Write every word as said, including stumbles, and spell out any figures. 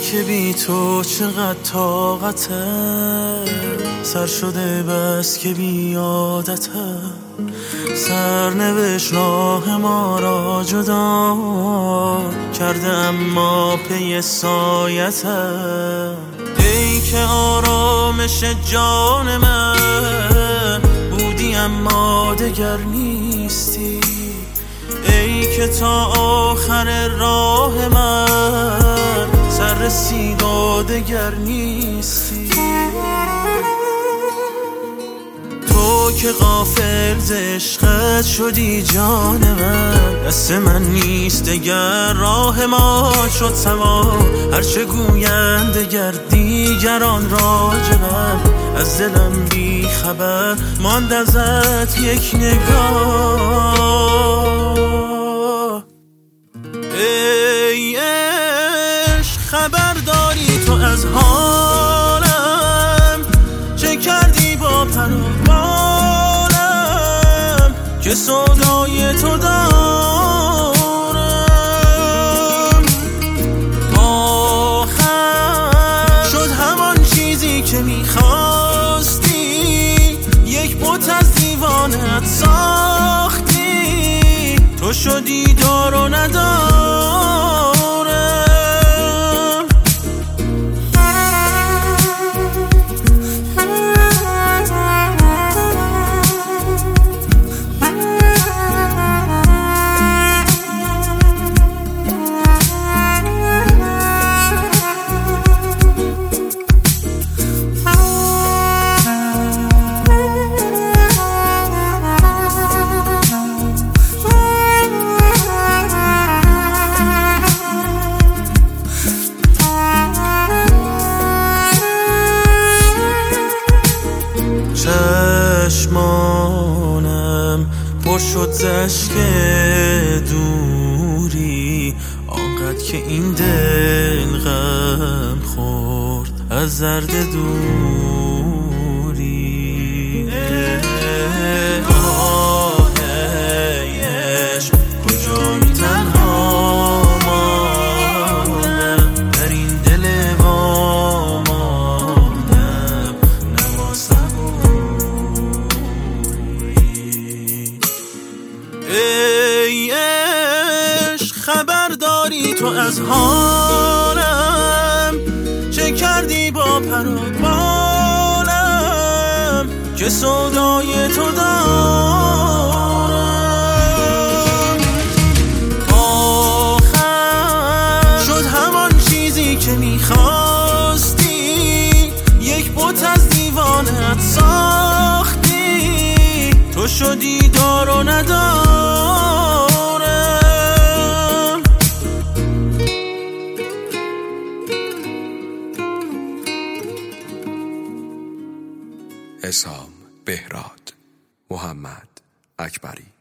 که بی تو چقدر طاقته، سر شده بس که بی عادته، سرنوشت راه ما را جدا کرده اما پی سایته. ای که آرامش جان من بودی اما دگر نیستی، ای که تا آخر راه من سر رسید و دگر نیستی. تو که غافل ز عشقت شدی جان من، دست من نیست دگر راه ما شد سوا. هرچه گویند دگر دیگران راجبم، از دلم بی خبر ماند ازت یک نگاه. ای عشق خبر داری تو از حالم، چه کردی با پر و بالم که سودای تو دارم. آخر شد همان چیزی که میخواستی، یک بت از دیوانت ساختی، تو شدی دار و ندارم. چشمانم پر شد ز اشک دوری، آنقدر که این دل غم خورد از زرد دوری. آه ای عشق کجایی تنها ماندم، در این دل واماندم نما صبوری. ای عشق خبر داری تو از حالم، چه کردی با پر و بالم که سودای تو دارم. آخر شد همان چیزی که میخواستی، یک بت از دیوانت ساختی، تو شدی دار و ندارم. عصام بهراد، محمد اکبری.